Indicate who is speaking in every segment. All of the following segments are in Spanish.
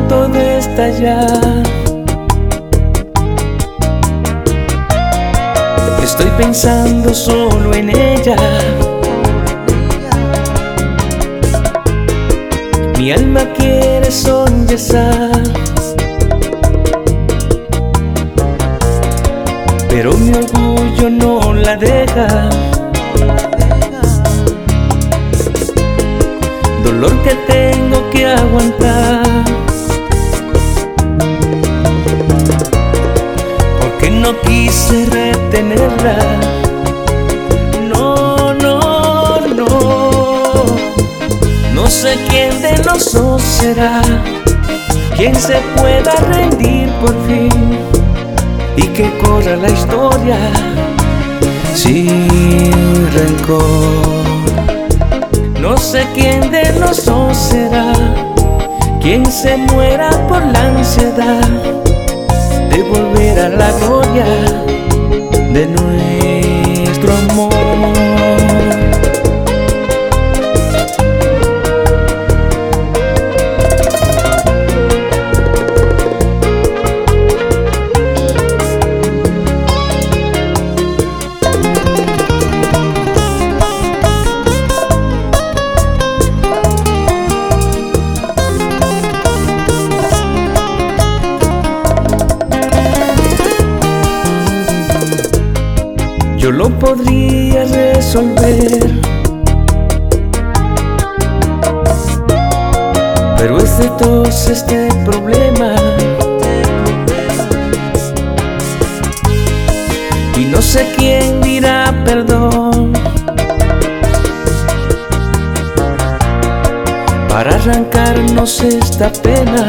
Speaker 1: punto de estallar. Estoy pensando solo en ella. Mi alma quiere sollozar, pero mi orgullo no la deja. Dolor que tengo que aguantar, porque no quise retenerla. No, no, no. No sé quién de los dos será quien se pueda rendir por fin y que corra la historia sin rencor. No sé quién de los dos será quien se muera por la ansiedad de volver a la gloria de nuestro amor. Yo lo podría resolver, pero es de todos este problema, y no sé quién dirá perdón para arrancarnos esta pena.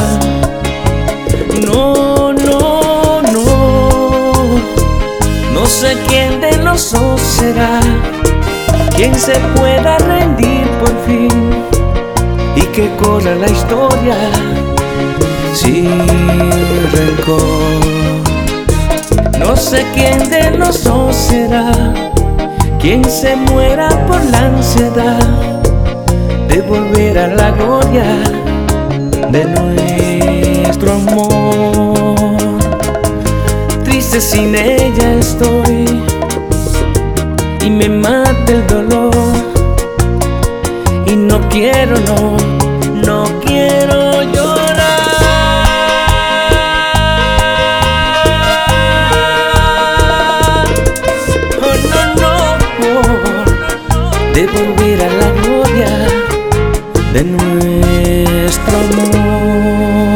Speaker 1: No, no, no. No sé quién de los dos será quien se pueda rendir por fin y que corra la historia sin rencor. No sé quién de los dos será quien se muera por la ansiedad de volver a la gloria de nuestro amor. Triste sin ella estoy y me mata el dolor, y no quiero, no, no quiero llorar. Oh, no, no, de volver a la gloria de nuestro amor.